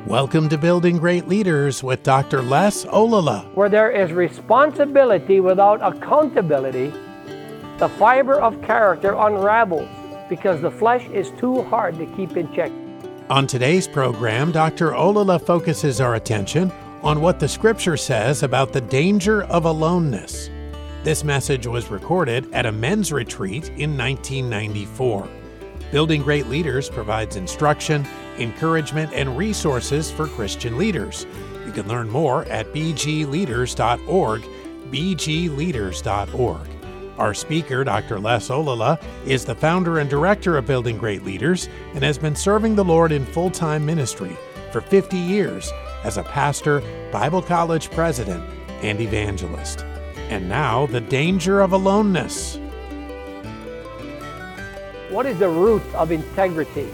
Welcome to Building Great Leaders with Dr. Les Olala. Where there is responsibility without accountability, the fiber of character unravels because the flesh is too hard to keep in check. On today's program, Dr. Olala focuses our attention on what the Scripture says about the danger of aloneness. This message was recorded at a men's retreat in 1994. Building Great Leaders provides instruction, encouragement, and resources for Christian leaders. You can learn more at bgleaders.org, bgleaders.org. Our speaker, Dr. Les Olala, is the founder and director of Building Great Leaders and has been serving the Lord in full-time ministry for 50 years as a pastor, Bible college president, and evangelist. And now, the danger of aloneness. What is the root of integrity?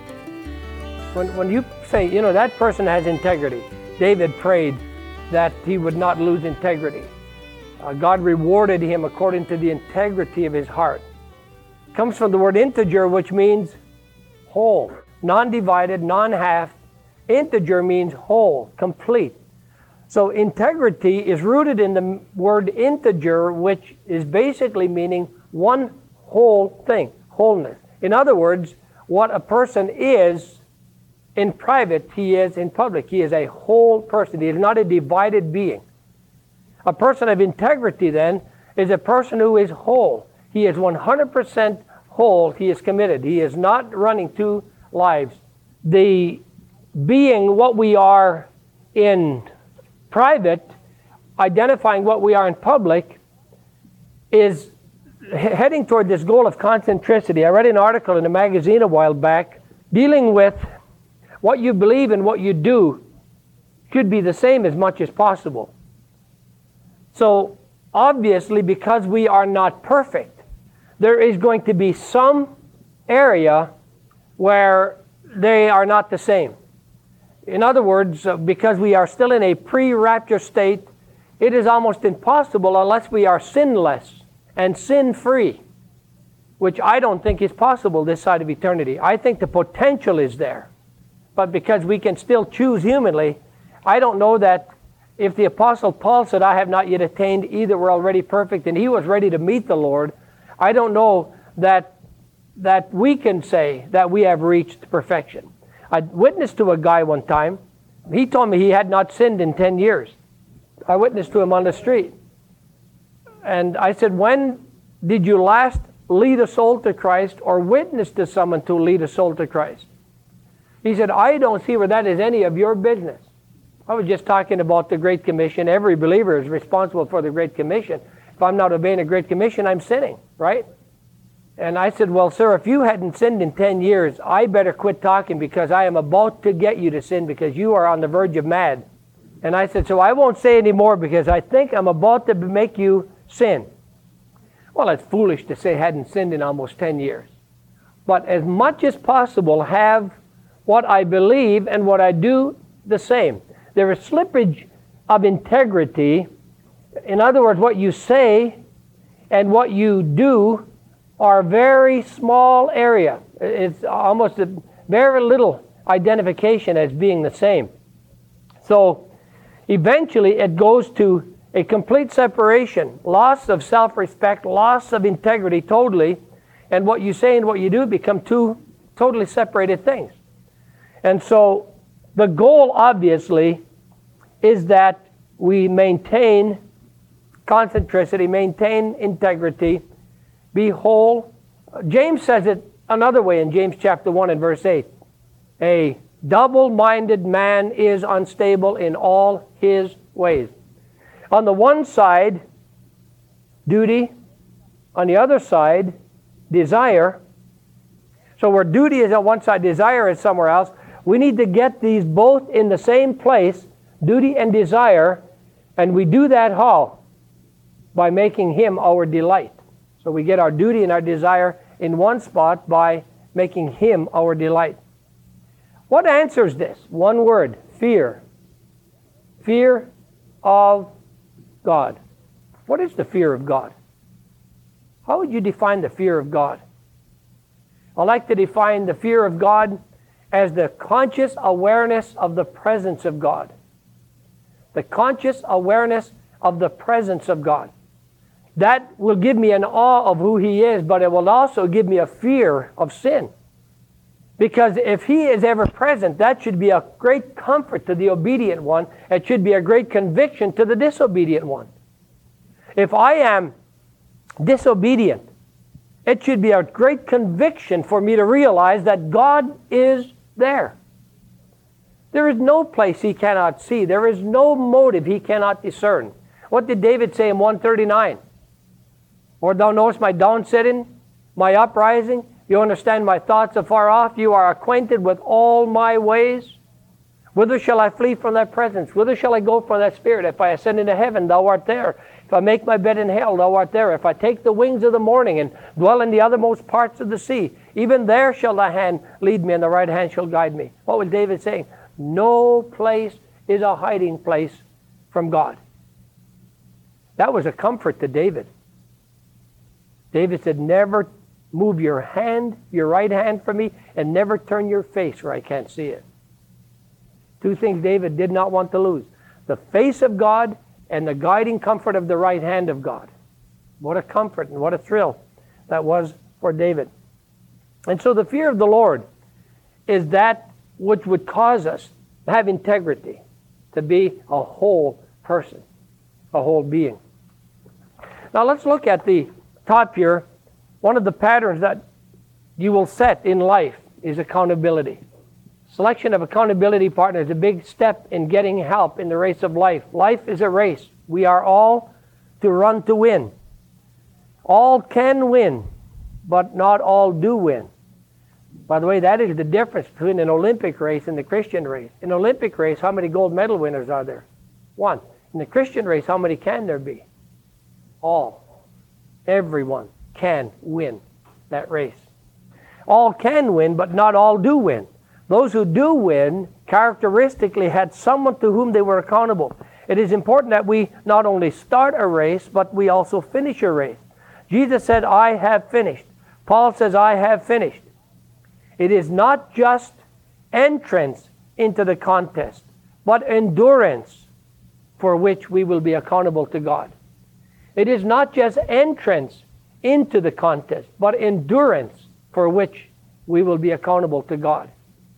When you say, that person has integrity, David prayed that he would not lose integrity. God rewarded him according to the integrity of his heart. It comes from the word integer, which means whole, non-divided, non-half. Integer means whole, complete. So integrity is rooted in the word integer, which is basically meaning one whole thing, wholeness. In other words, what a person is in private, he is in public. He is a whole person. He is not a divided being. A person of integrity, then, is a person who is whole. He is 100% whole. He is committed. He is not running two lives. The being what we are in private, identifying what we are in public, is heading toward this goal of concentricity. I read an article in a magazine a while back dealing with what you believe and what you do should be the same as much as possible. So, obviously, because we are not perfect, there is going to be some area where they are not the same. In other words, because we are still in a pre-rapture state, it is almost impossible unless we are sinless and sin-free, which I don't think is possible this side of eternity. I think the potential is there. But because we can still choose humanly, I don't know that if the Apostle Paul said, I have not yet attained, either we're already perfect, and he was ready to meet the Lord, I don't know that we can say that we have reached perfection. I witnessed to a guy one time. He told me he had not sinned in 10 years. I witnessed to him on the street. And I said, when did you last lead a soul to Christ or witness to someone to lead a soul to Christ? He said, I don't see where that is any of your business. I was just talking about the Great Commission. Every believer is responsible for the Great Commission. If I'm not obeying the Great Commission, I'm sinning, right? And I said, well, sir, if you hadn't sinned in 10 years, I better quit talking because I am about to get you to sin because you are on the verge of mad. And I said, so I won't say any more because I think I'm about to make you sin. Well, it's foolish to say I hadn't sinned in almost 10 years. But as much as possible, have what I believe and what I do the same. There is slippage of integrity. In other words, what you say and what you do are very small area. It's almost a very little identification as being the same. So eventually it goes to a complete separation, loss of self-respect, loss of integrity totally, and what you say and what you do become two totally separated things. And so the goal, obviously, is that we maintain concentricity, maintain integrity, be whole. James says it another way in James chapter 1 and verse 8. A double-minded man is unstable in all his ways. On the one side, duty. On the other side, desire. So where duty is on one side, desire is somewhere else. We need to get these both in the same place, duty and desire, and we do that how? By making Him our delight. So we get our duty and our desire in one spot by making Him our delight. What answers this? One word, fear. Fear of God. What is the fear of God? How would you define the fear of God? I like to define the fear of God as the conscious awareness of the presence of God. The conscious awareness of the presence of God. That will give me an awe of who He is, but it will also give me a fear of sin. Because if He is ever present, that should be a great comfort to the obedient one. It should be a great conviction to the disobedient one. If I am disobedient, it should be a great conviction for me to realize that God is there. There is no place He cannot see. There is no motive He cannot discern. What did David say in 139? Lord, Thou knowest my down sitting, my uprising. You understand my thoughts afar off. You are acquainted with all my ways. Whither shall I flee from Thy presence? Whither shall I go from Thy Spirit? If I ascend into heaven, Thou art there. If I make my bed in hell, Thou art there. If I take the wings of the morning and dwell in the othermost parts of the sea, even there shall Thy hand lead me, and the right hand shall guide me. What was David saying? No place is a hiding place from God. That was a comfort to David. David said, never move your right hand from me, and never turn your face where I can't see it. Two things David did not want to lose: the face of God and the guiding comfort of the right hand of God. What a comfort and what a thrill that was for David. And so the fear of the Lord is that which would cause us to have integrity, to be a whole person, a whole being. Now let's look at the top here. One of the patterns that you will set in life is accountability. Selection of accountability partner is a big step in getting help in the race of life. Life is a race. We are all to run to win. All can win, but not all do win. By the way, that is the difference between an Olympic race and the Christian race. In an Olympic race, how many gold medal winners are there? One. In the Christian race, how many can there be? All. Everyone can win that race. All can win, but not all do win. Those who do win characteristically had someone to whom they were accountable. It is important that we not only start a race, but we also finish a race. Jesus said, I have finished. Paul says, I have finished. It is not just entrance into the contest, but endurance for which we will be accountable to God. It is not just entrance into the contest, but endurance for which we will be accountable to God.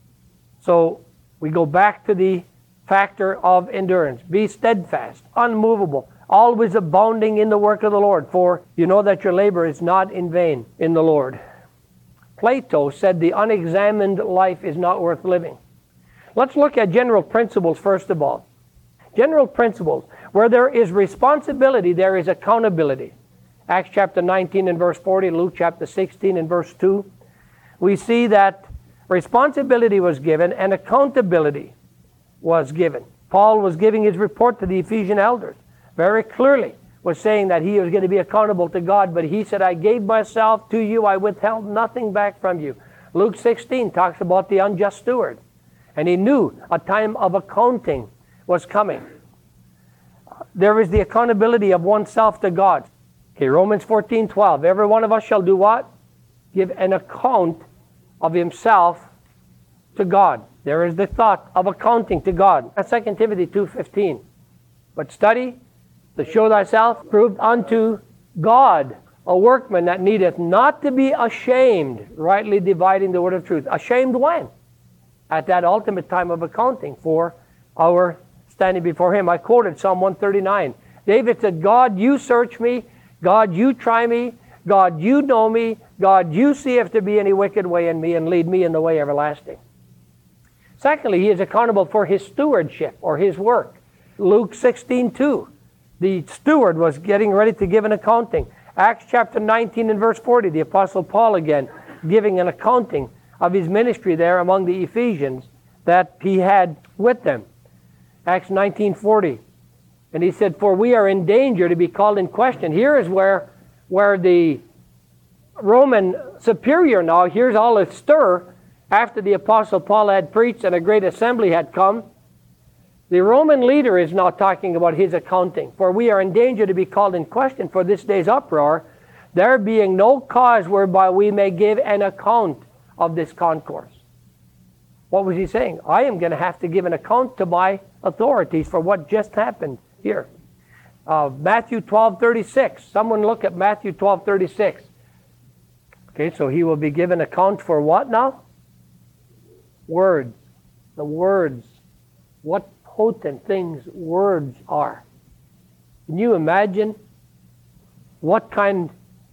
So we go back to the factor of endurance. Be steadfast, unmovable, always abounding in the work of the Lord, for you know that your labor is not in vain in the Lord. Plato said the unexamined life is not worth living. Let's look at general principles first of all. General principles. Where there is responsibility, there is accountability. Acts chapter 19 and verse 40, Luke chapter 16 and verse 2. We see that responsibility was given and accountability was given. Paul was giving his report to the Ephesian elders. Very clearly was saying that he was going to be accountable to God, but he said, I gave myself to you, I withheld nothing back from you. Luke 16 talks about the unjust steward. And he knew a time of accounting was coming. There is the accountability of oneself to God. Okay, Romans 14:12. Every one of us shall do what? Give an account of himself to God. There is the thought of accounting to God. That's 2 Timothy 2:15. But study to show thyself proved unto God, a workman that needeth not to be ashamed, rightly dividing the word of truth. Ashamed when? At that ultimate time of accounting for our standing before Him. I quoted Psalm 139. David said, God, you search me. God, you try me. God, you know me. God, you see if there be any wicked way in me and lead me in the way everlasting. Secondly, he is accountable for his stewardship or his work. Luke 16:2. The steward was getting ready to give an accounting. Acts chapter 19 and verse 40, the Apostle Paul again giving an accounting of his ministry there among the Ephesians that he had with them. Acts 19:40. And he said, for we are in danger to be called in question. Here is where the Roman superior now, here's all a stir after the Apostle Paul had preached and a great assembly had come. The Roman leader is now talking about his accounting. For we are in danger to be called in question for this day's uproar, there being no cause whereby we may give an account of this concourse. What was he saying? I am going to have to give an account to my authorities for what just happened here. Matthew 12:36. Someone look at Matthew 12:36. Okay, so he will be given account for what now? Words. The words. What potent things words are. Can you imagine what kind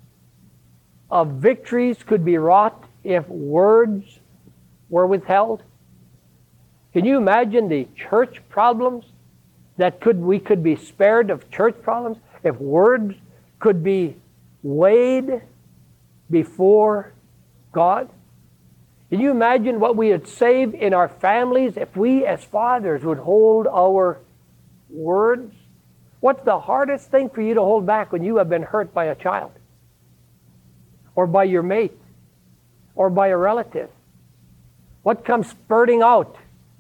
of victories could be wrought if words were withheld? Can you imagine the church problems that we could be spared of church problems if words could be weighed before God? Can you imagine what we would save in our families if we as fathers would hold our words? What's the hardest thing for you to hold back when you have been hurt by a child? Or by your mate? Or by a relative? What comes spurting out?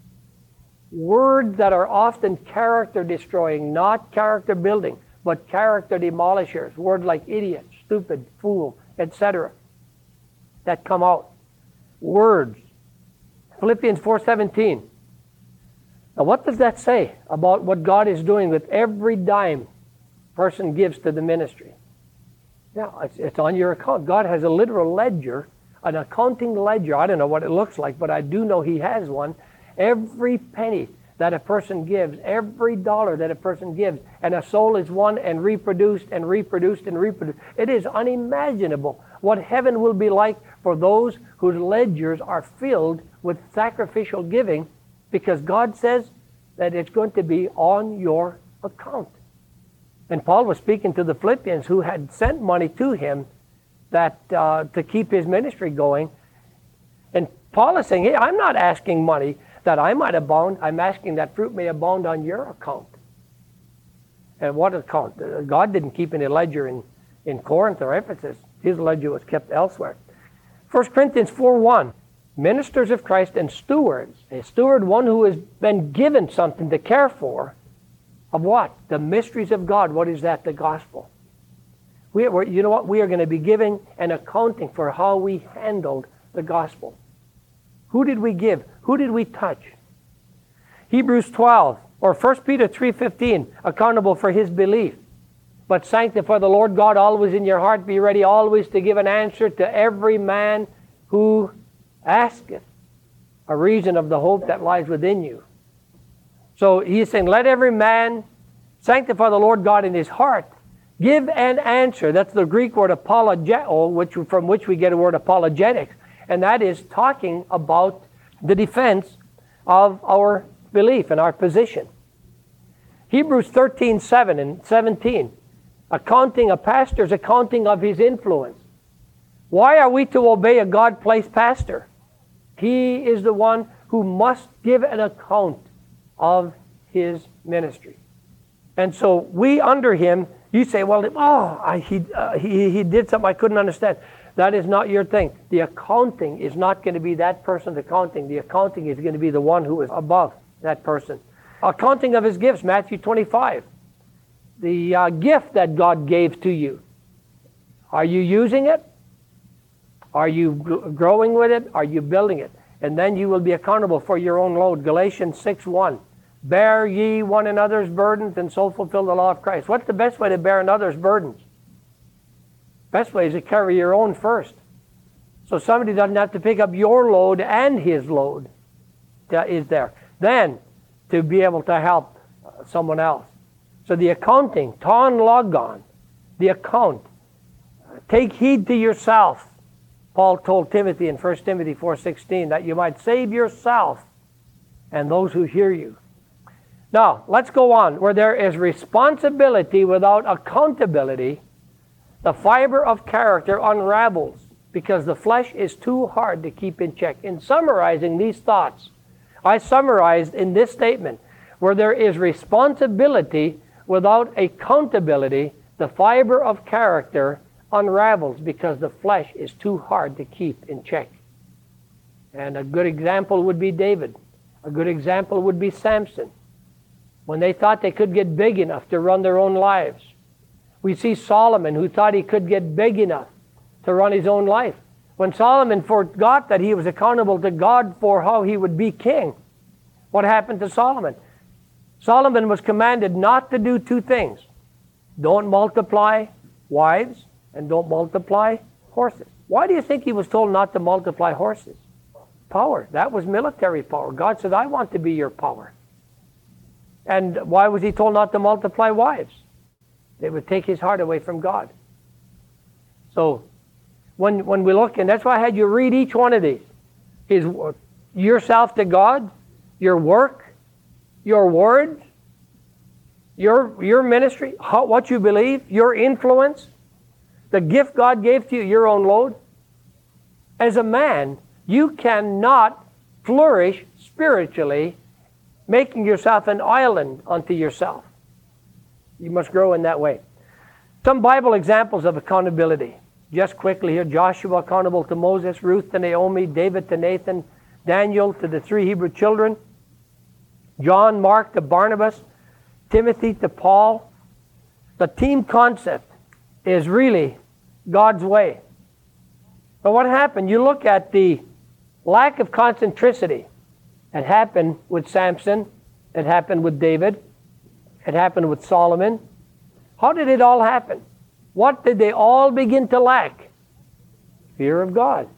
Words that are often character destroying, not character building, but character demolishers. Words like idiot, stupid, fool, etc. that come out. Words. Philippians 4:17. Now what does that say about what God is doing with every dime a person gives to the ministry? Yeah, it's on your account. God has a literal ledger, an accounting ledger. I don't know what it looks like, but I do know He has one. Every penny that a person gives, every dollar that a person gives, and a soul is won and reproduced and reproduced and reproduced. It is unimaginable what heaven will be like for those whose ledgers are filled with sacrificial giving, because God says that it's going to be on your account. And Paul was speaking to the Philippians who had sent money to him that to keep his ministry going. And Paul is saying, hey, I'm not asking money that I might abound. I'm asking that fruit may abound on your account. And what account? God didn't keep any ledger in Corinth or Ephesus. His ledger was kept elsewhere. 1 Corinthians 4:1. Ministers of Christ and stewards. A steward, one who has been given something to care for. Of what? The mysteries of God. What is that? The gospel. You know what? We are going to be giving an accounting for how we handled the gospel. Who did we give? Who did we touch? Hebrews 12 or 1 Peter 3:15, accountable for his belief. But sanctify the Lord God always in your heart. Be ready always to give an answer to every man who asketh a reason of the hope that lies within you. So he's saying, let every man sanctify the Lord God in his heart. Give an answer. That's the Greek word apologeo, from which we get a word apologetics. And that is talking about the defense of our belief and our position. Hebrews 13:7 and 17. A pastor's accounting of his influence. Why are we to obey a God-placed pastor? He is the one who must give an account of his ministry. And so we under him, you say, well, he did something I couldn't understand. That is not your thing. The accounting is not going to be that person's accounting. The accounting is going to be the one who is above that person. Accounting of his gifts, Matthew 25. The gift that God gave to you. Are you using it? Are you growing with it? Are you building it? And then you will be accountable for your own load. Galatians 6:1. Bear ye one another's burdens and so fulfill the law of Christ. What's the best way to bear another's burdens? Best way is to carry your own first. So somebody doesn't have to pick up your load and his load that is there. Then to be able to help someone else. So the accounting, ton logon, the account. Take heed to yourself. Paul told Timothy in 1 Timothy 4:16 that you might save yourself and those who hear you. Now, let's go on. Where there is responsibility without accountability, the fiber of character unravels because the flesh is too hard to keep in check. In summarizing these thoughts, I summarized in this statement, where there is responsibility without accountability, the fiber of character unravels because the flesh is too hard to keep in check. And a good example would be David. A good example would be Samson. When they thought they could get big enough to run their own lives. We see Solomon, who thought he could get big enough to run his own life. When Solomon forgot that he was accountable to God for how he would be king, what happened to Solomon? Solomon was commanded not to do two things. Don't multiply wives and don't multiply horses. Why do you think he was told not to multiply horses? Power. That was military power. God said, I want to be your power. And why was he told not to multiply wives? They would take his heart away from God. So, when we look, and that's why I had you read each one of these. Yourself to God, your work, your word, your ministry, what you believe, your influence, the gift God gave to you, your own load. As a man, you cannot flourish spiritually making yourself an island unto yourself. You must grow in that way. Some Bible examples of accountability. Just quickly here, Joshua accountable to Moses, Ruth to Naomi, David to Nathan, Daniel to the 3 Hebrew children, John, Mark to Barnabas, Timothy to Paul. The team concept is really God's way. But what happened? You look at the lack of concentricity. It happened with Samson. It happened with David. It happened with Solomon. How did it all happen? What did they all begin to lack? Fear of God.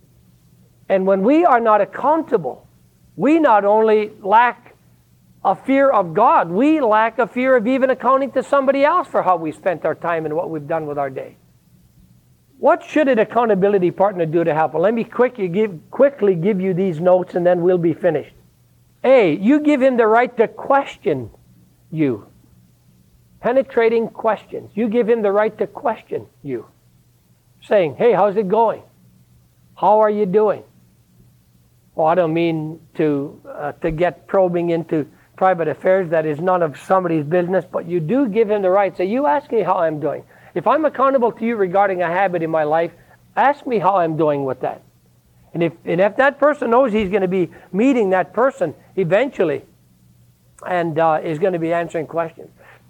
And when we are not accountable, we not only lack a fear of God, we lack a fear of even accounting to somebody else for how we spent our time and what we've done with our day. What should an accountability partner do to help? Well, let me quickly give you these notes and then we'll be finished. A, you give him the right to question you. Penetrating questions. You give him the right to question you. Saying, hey, how's it going? How are you doing? Well, I don't mean to get probing into private affairs. That is none of somebody's business, but you do give him the right. Say, you ask me how I'm doing. If I'm accountable to you regarding a habit in my life, ask me how I'm doing with that. And if that person knows he's going to be meeting that person eventually and is going to be answering questions.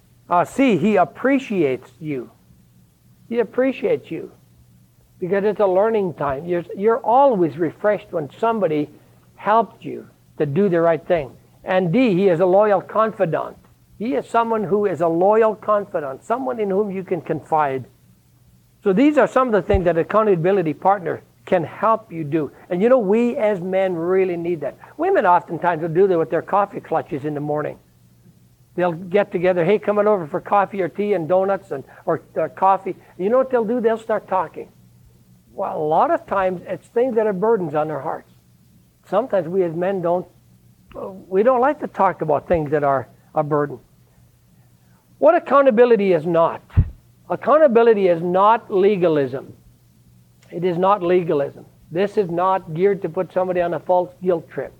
C, he appreciates you. He appreciates you because it's a learning time. You're always refreshed when somebody helped you to do the right thing. And D, he is a loyal confidant. He is someone who is a loyal confidant, someone in whom you can confide. So these are some of the things that an accountability partner can help you do. And you know, we as men really need that. Women oftentimes will do that with their coffee clutches in the morning. They'll get together, hey, coming over for coffee or tea and donuts or coffee. You know what they'll do? They'll start talking. Well, a lot of times it's things that are burdens on their hearts. Sometimes we as men don't like to talk about things that are a burden. What accountability is not? Accountability is not legalism. It is not legalism. This is not geared to put somebody on a false guilt trip.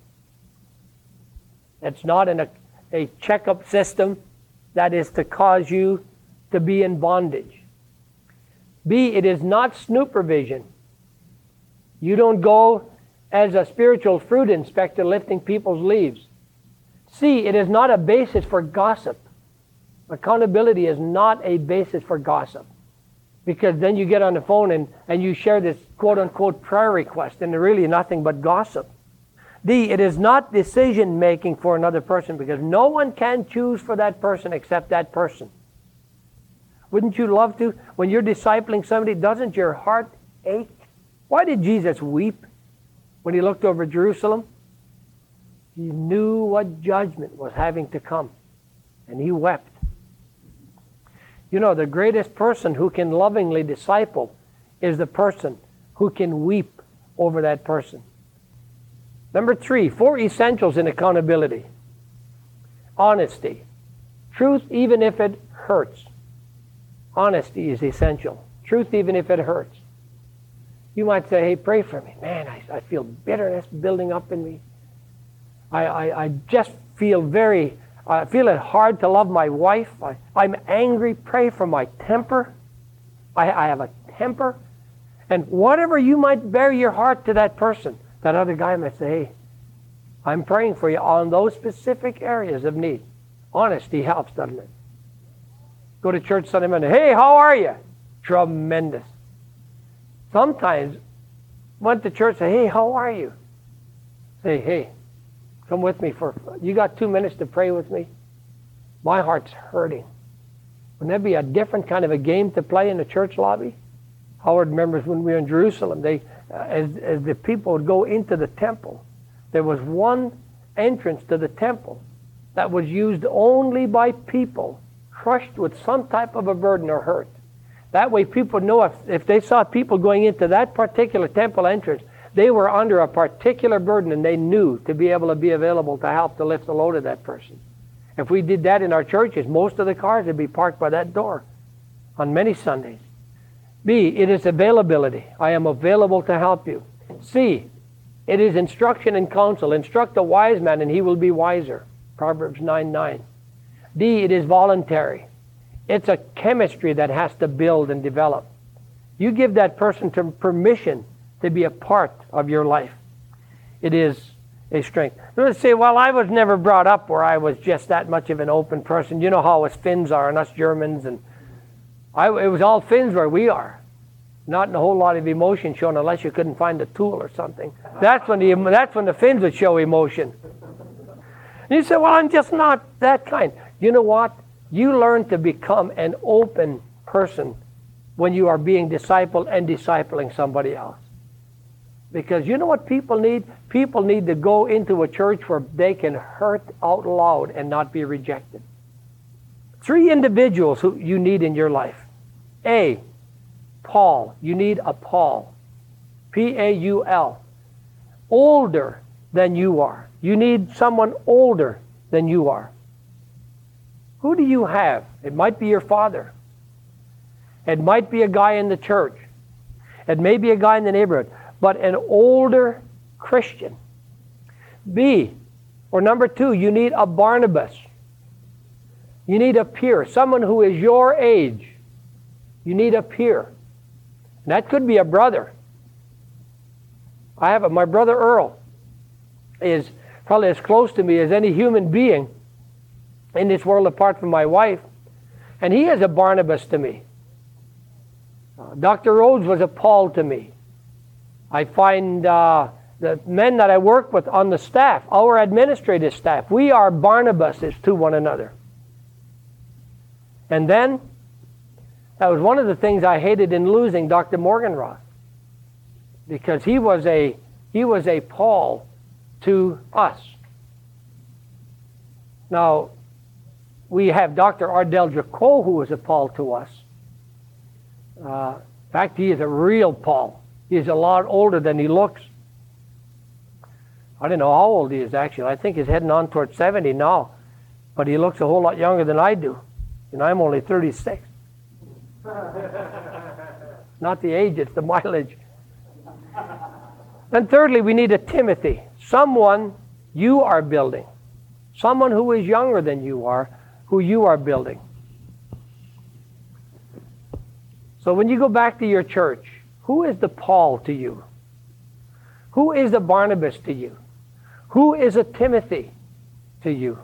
It's not a checkup system that is to cause you to be in bondage. B, it is not supervision. You don't go as a spiritual fruit inspector lifting people's leaves. C, it is not a basis for gossip. Accountability is not a basis for gossip. Because then you get on the phone and you share this quote-unquote prayer request and they're really nothing but gossip. D, it is not decision-making for another person because no one can choose for that person except that person. Wouldn't you love to? When you're discipling somebody, doesn't your heart ache? Why did Jesus weep when he looked over Jerusalem? He knew what judgment was having to come, and he wept. You know, the greatest person who can lovingly disciple is the person who can weep over that person. Number 3, 4 essentials in accountability. Honesty. Truth even if it hurts. Honesty is essential. Truth even if it hurts. You might say, hey, pray for me. Man, I feel bitterness building up in me. I just feel I feel it hard to love my wife. I'm angry. Pray for my temper. I have a temper. And whatever you might bear your heart to that person, that other guy might say, hey, I'm praying for you on those specific areas of need. Honesty helps, doesn't it? Go to church Sunday morning. Hey, how are you? Tremendous. Sometimes went to church, say, hey, how are you? Say, hey, come with me you got 2 minutes to pray with me? My heart's hurting. Wouldn't that be a different kind of a game to play in the church lobby? Howard remembers when we were in Jerusalem, as the people would go into the temple, there was one entrance to the temple that was used only by people crushed with some type of a burden or hurt. That way people know if they saw people going into that particular temple entrance, they were under a particular burden, and they knew to be able to be available to help to lift the load of that person. If we did that in our churches, most of the cars would be parked by that door on many Sundays. B, it is availability. I am available to help you. C, it is instruction and counsel. Instruct a wise man and he will be wiser. Proverbs 9:9. D, it is voluntary. It's a chemistry that has to build and develop. You give that person permission to be a part of your life. It is a strength. Let's say, well, I was never brought up where I was just that much of an open person. You know how us Finns are and us Germans, and it was all Finns where we are. Not in a whole lot of emotion shown unless you couldn't find a tool or something. That's when the Finns would show emotion. And you say, well, I'm just not that kind. You know what? You learn to become an open person when you are being discipled and discipling somebody else. Because you know what people need? People need to go into a church where they can hurt out loud and not be rejected. 3 individuals who you need in your life. A, Paul. You need a Paul. P-A-U-L. Older than you are. You need someone older than you are. Who do you have? It might be your father. It might be a guy in the church. It may be a guy in the neighborhood. But an older Christian. B, or number 2, you need a Barnabas. You need a peer, someone who is your age. You need a peer. And that could be a brother. My brother Earl is probably as close to me as any human being in this world apart from my wife. And he is a Barnabas to me. Dr. Rhodes was a Paul to me. I find the men that I work with on the staff, our administrative staff, we are Barnabases to one another. And then, that was one of the things I hated in losing Dr. Morgenroth. Because he was a Paul to us. Now, we have Dr. Ardell Jaco, who was a Paul to us. In fact, he is a real Paul. He is a lot older than he looks. I don't know how old he is, actually. I think he's heading on towards 70 now. But he looks a whole lot younger than I do. And I'm only 36. Not the age, it's the mileage. And thirdly, we need a Timothy. Someone you are building. Someone who is younger than you are, who you are building. So when you go back to your church, who is the Paul to you? Who is the Barnabas to you? Who is a Timothy to you?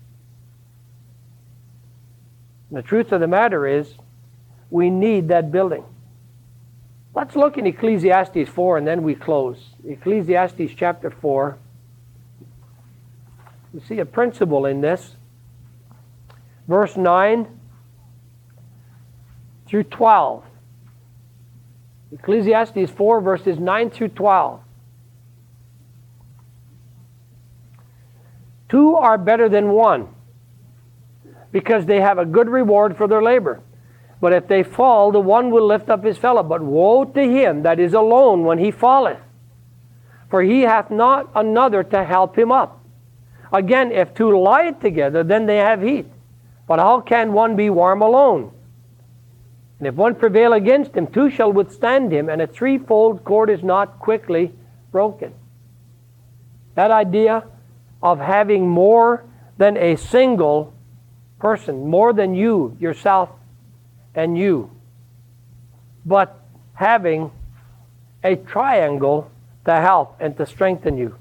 And the truth of the matter is, we need that building. Let's look in Ecclesiastes 4 and then we close. Ecclesiastes chapter 4. You see a principle in this. Verse 9 through 12. Ecclesiastes 4 verses 9 through 12. 2 are better than 1 because they have a good reward for their labor. But if they fall, the one will lift up his fellow. But woe to him that is alone when he falleth, for he hath not another to help him up. Again, if 2 lie together, then they have heat. But how can one be warm alone? And if one prevail against him, 2 shall withstand him, and a 3-fold cord is not quickly broken. That idea of having more than a single person, more than you, yourself, and you, but having a triangle to help and to strengthen you.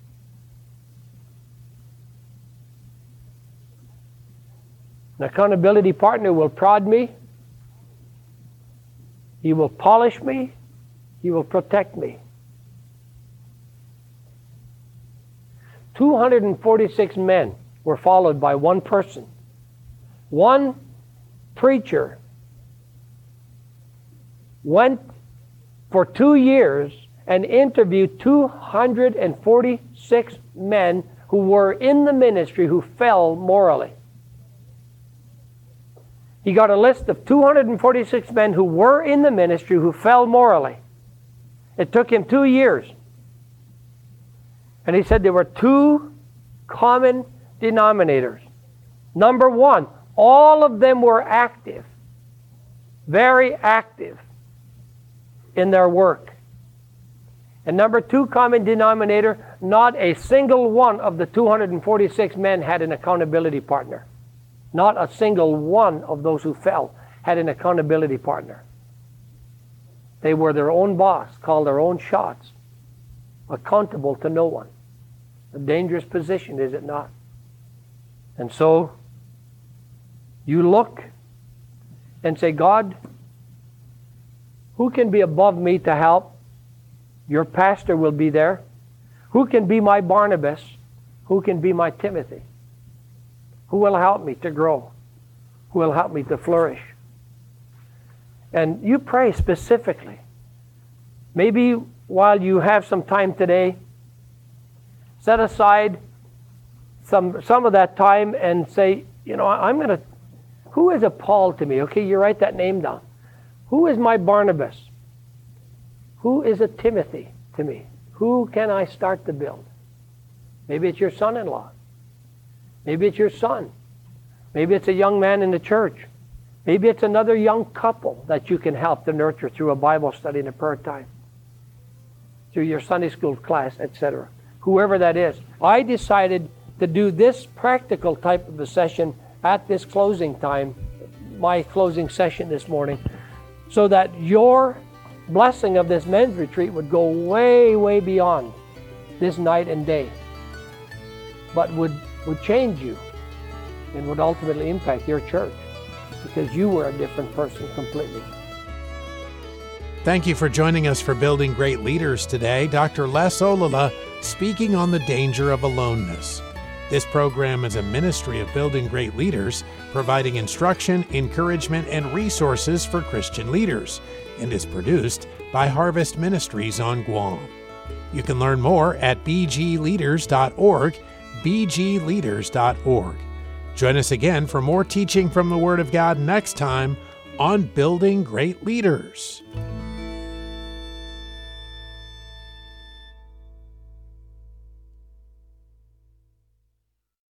An accountability partner will prod me. He will polish me. He will protect me. 246 men were followed by one person. One preacher went for 2 years and interviewed 246 men who were in the ministry who fell morally. He got a list of 246 men who were in the ministry who fell morally. It took him 2 years. And he said there were 2 common denominators. Number one, all of them were active, very active in their work. And number 2 common denominator, not a single one of the 246 men had an accountability partner. Not a single one of those who fell had an accountability partner. They were their own boss, called their own shots, accountable to no one. A dangerous position, is it not? And so, you look and say, God, who can be above me to help? Your pastor will be there. Who can be my Barnabas? Who can be my Timothy? Who will help me to grow? Who will help me to flourish? And you pray specifically. Maybe while you have some time today, set aside some of that time and say, who is a Paul to me? Okay, you write that name down. Who is my Barnabas? Who is a Timothy to me? Who can I start to build? Maybe it's your son-in-law. Maybe it's your son. Maybe it's a young man in the church. Maybe it's another young couple that you can help to nurture through a Bible study and a prayer time, through your Sunday school class, etc. Whoever that is. I decided to do this practical type of a session at this closing time, my closing session this morning, so that your blessing of this men's retreat would go way, way beyond this night and day, but would change you and would ultimately impact your church because you were a different person completely. Thank you for joining us for Building Great Leaders today. Dr. Les Ollila speaking on the danger of aloneness. This program is a ministry of Building Great Leaders, providing instruction, encouragement, and resources for Christian leaders, and is produced by Harvest Ministries on Guam. You can learn more at bgleaders.org, bgleaders.org. Join us again for more teaching from the Word of God next time on Building Great Leaders.